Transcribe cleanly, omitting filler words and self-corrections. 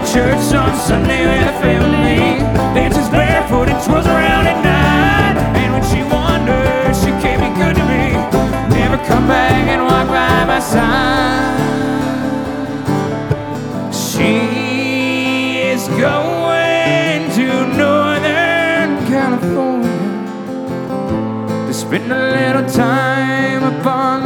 church on Sunday with a family, dances barefoot and twirls around at night. And when she wanders, she can't be good to me, never come back and walk by my side. She is going to Northern California to spend a little time upon